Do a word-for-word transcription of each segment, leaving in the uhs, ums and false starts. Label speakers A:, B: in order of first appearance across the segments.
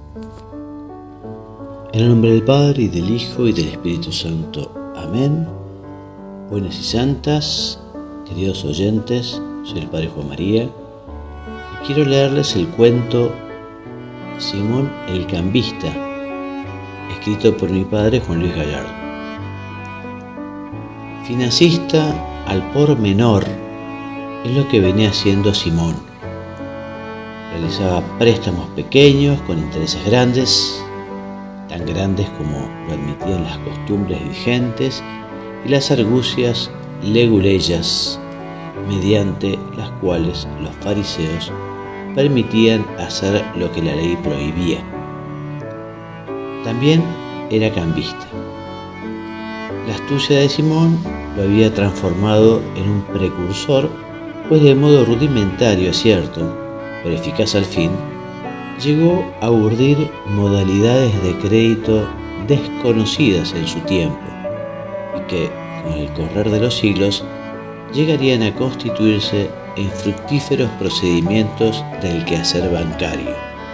A: En el nombre del Padre, y del Hijo, y del Espíritu Santo. Amén. Buenas y santas, queridos oyentes, soy el Padre Juan María, y quiero leerles el cuento Simón el Cambista, escrito por mi padre Juan Luis Gallardo. Financista al por menor es lo que venía haciendo Simón. Realizaba préstamos pequeños con intereses grandes, tan grandes como lo admitían las costumbres vigentes y las argucias leguleyas, mediante las cuales los fariseos permitían hacer lo que la ley prohibía. También era cambista. La astucia de Simón lo había transformado en un precursor, pues de modo rudimentario, es cierto, pero eficaz al fin, llegó a urdir modalidades de crédito desconocidas en su tiempo y que, con el correr de los siglos, llegarían a constituirse en fructíferos procedimientos del quehacer bancario.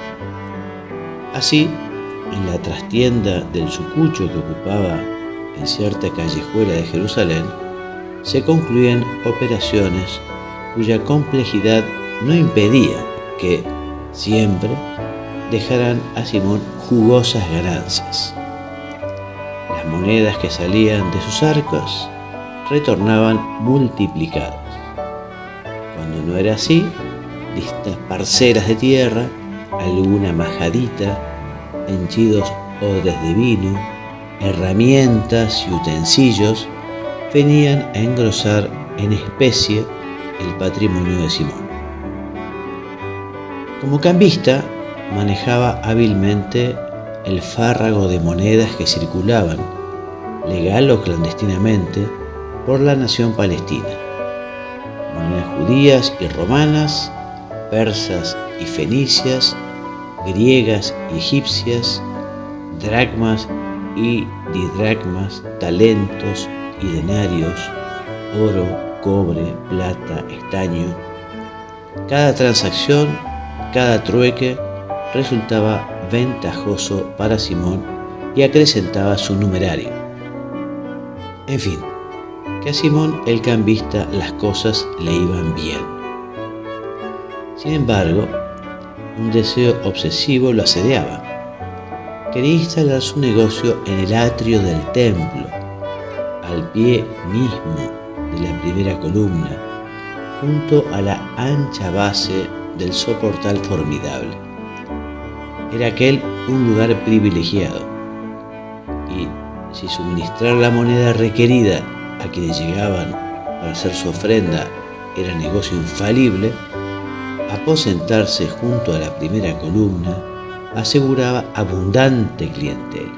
A: Así, en la trastienda del Sucucho que ocupaba en cierta callejuela de Jerusalén, se concluían operaciones cuya complejidad no impedía que, siempre, dejaran a Simón jugosas ganancias. Las monedas que salían de sus arcos retornaban multiplicadas. Cuando no era así, distintas parcelas de tierra, alguna majadita, henchidos odres de vino, herramientas y utensilios venían a engrosar en especie el patrimonio de Simón. Como cambista, manejaba hábilmente el fárrago de monedas que circulaban, legal o clandestinamente, por la nación palestina. Monedas judías y romanas, persas y fenicias, griegas y egipcias, dracmas y didracmas, talentos y denarios, oro, cobre, plata, estaño. Cada transacción, cada trueque resultaba ventajoso para Simón y acrecentaba su numerario. En fin, que a Simón el cambista las cosas le iban bien. Sin embargo, un deseo obsesivo lo asediaba. Quería instalar su negocio en el atrio del templo, al pie mismo de la primera columna, junto a la ancha base del soportal formidable. Era aquel un lugar privilegiado, y si suministrar la moneda requerida a quienes llegaban para hacer su ofrenda era negocio infalible, aposentarse junto a la primera columna aseguraba abundante clientela.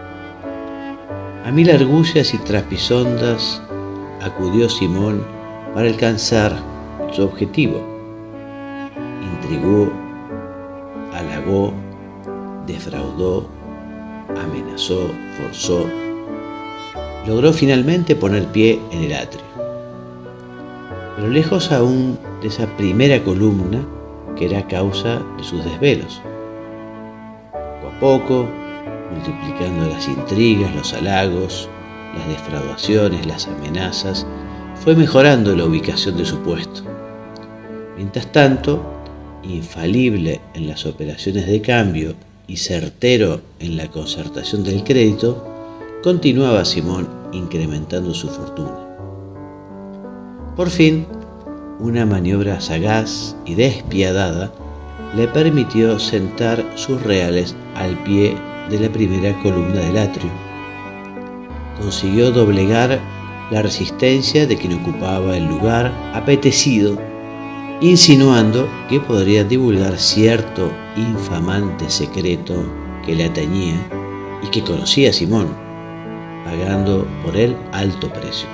A: A mil argucias y trapisondas acudió Simón para alcanzar su objetivo. Intrigó, halagó, defraudó, amenazó, forzó. Logró finalmente poner pie en el atrio. Pero lejos aún de esa primera columna que era causa de sus desvelos. Poco a poco, multiplicando las intrigas, los halagos, las defraudaciones, las amenazas, fue mejorando la ubicación de su puesto. Mientras tanto, infalible en las operaciones de cambio y certero en la concertación del crédito, continuaba Simón incrementando su fortuna. Por fin, una maniobra sagaz y despiadada le permitió sentar sus reales al pie de la primera columna del atrio. Consiguió doblegar la resistencia de quien ocupaba el lugar apetecido, insinuando que podría divulgar cierto infamante secreto que le atañía y que conocía a Simón, pagando por él alto precio.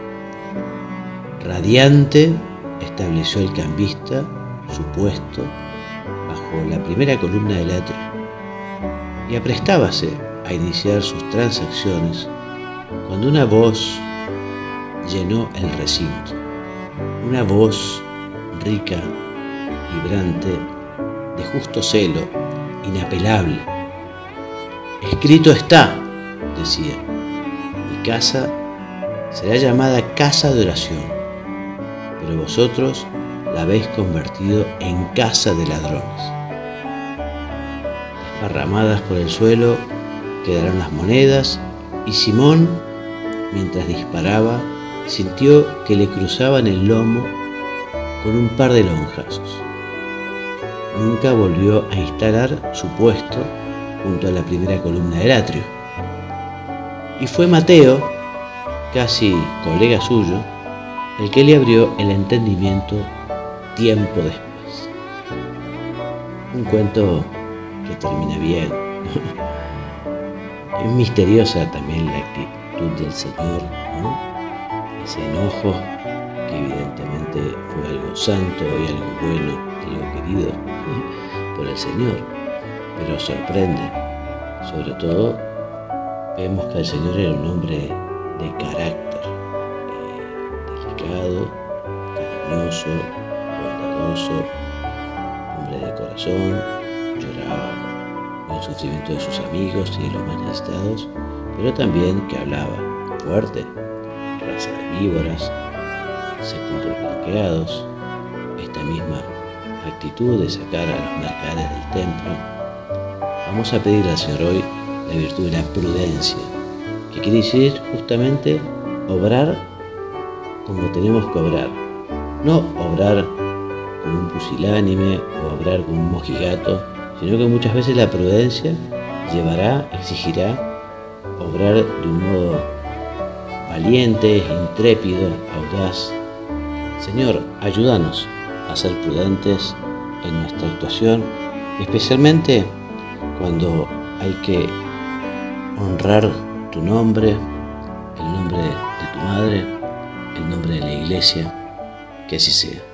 A: Radiante, estableció el cambista su puesto bajo la primera columna del atrio y aprestábase a iniciar sus transacciones cuando una voz llenó el recinto, una voz rica, vibrante, de justo celo, inapelable, Escrito está, decía, mi casa será llamada casa de oración, pero vosotros la habéis convertido en casa de ladrones. Desparramadas por el suelo quedaron las monedas y Simón, mientras disparaba, sintió que le cruzaban el lomo con un par de lonjazos. Nunca volvió a instalar su puesto junto a la primera columna del atrio. Y fue Mateo, casi colega suyo, el que le abrió el entendimiento tiempo después. Un cuento que termina bien. Es misteriosa también la actitud del Señor, ¿no? Ese enojo que evidentemente fue algo santo y algo bueno, algo querido por el Señor, pero sorprende. Sobre todo vemos que el Señor era un hombre de carácter, eh, delicado, cariñoso, bondadoso, hombre de corazón, lloraba con el sufrimiento de sus amigos y de los más necesitados, pero también que hablaba fuerte, raza de víboras, sepulcros blanqueados, esta misma actitud de sacar a los mercaderes del templo. Vamos a pedirle al Señor hoy la virtud de la prudencia, que quiere decir justamente obrar como tenemos que obrar, no obrar como un pusilánime o obrar como un mojigato, sino que muchas veces la prudencia llevará, exigirá obrar de un modo valiente, intrépido, audaz. Señor, ayúdanos a ser prudentes en nuestra actuación, especialmente cuando hay que honrar tu nombre, el nombre de tu madre, el nombre de la iglesia, que así sea.